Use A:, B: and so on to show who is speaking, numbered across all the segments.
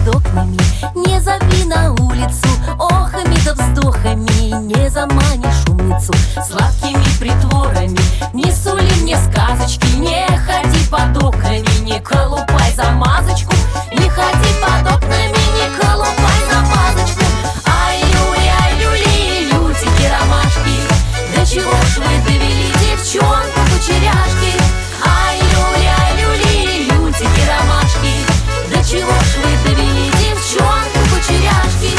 A: под окнами, не зови на улицу охами да вздохами. Не заманишь умницу сладкими притворами. Не сули мне сказочки, не ходи под окнами, не колупай замазочку. Не ходи под окнами, не колупай замазочку. Ай-люли, лютики, ромашки, до чего ж вы довели девчонку кучеряшки? Ай-люли, лютики, ромашки, до чего ж вы довели девчонку кучеряшки?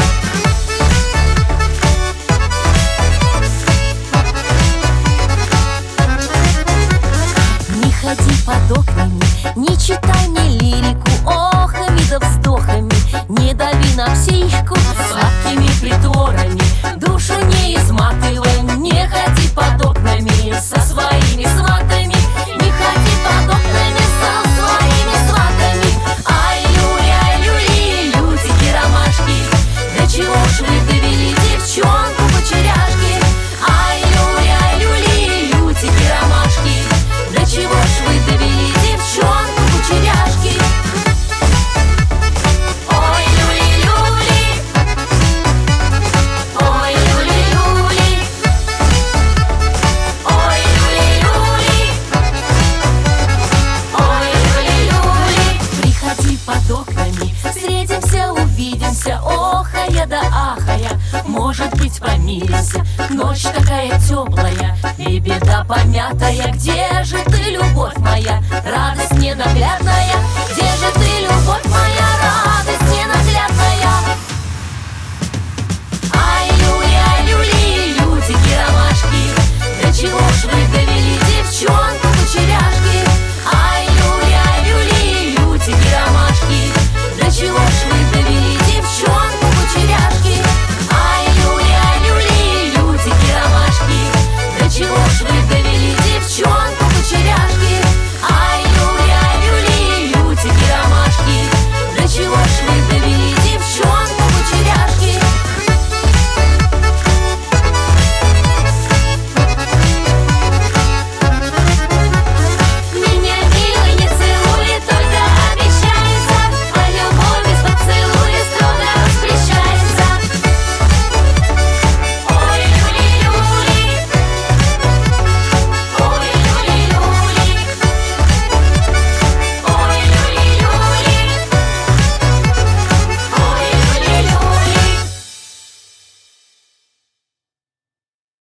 A: Не ходи под окнами, не читай мне лирику охами да вздохами. Не дави на психику сладкими притворами. Душу не изматывай, не ходи под окнами со своими сватами. Не ходи под окнами со своими сватами. Ай-люли, лютики, ромашки, до чего ж вы довели девчонку кучеряшки? Ай-люли, лютики, ромашки, до чего ж вы довели девчонку кучеряшки? Ой, люли-люли, ой, люли-люли, ой, люли-люли, ой, люли-люли. Приходи под окнами, встретимся, увидимся, охая да ахая, может быть, помиримся. Ночь такая теплая и беда помятая. Где же ты, любовь моя, радость ненаглядная?